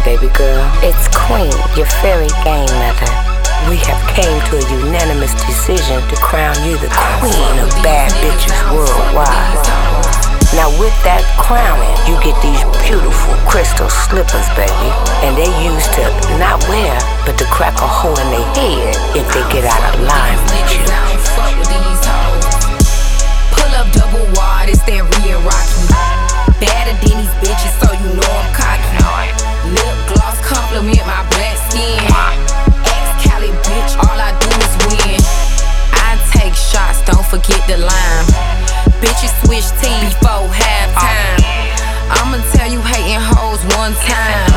baby girl. It's Queen, your fairy game mother. We have came to a unanimous decision to crown you the queen of bad bitches worldwide. Now with that crowning, you get these beautiful crystal slippers, baby. And they used to not wear, but to crack a hole in their head if they get out of line with you. Pull up double wide, it's that real Rocky. Badder than these bitches, so you know I'm cocky. Lip gloss compliment my black skin. Ex-Cali bitch, all I do is win. I take shots, don't forget the lime. Bitches switch teams before halftime. I'ma tell you hating hoes one time.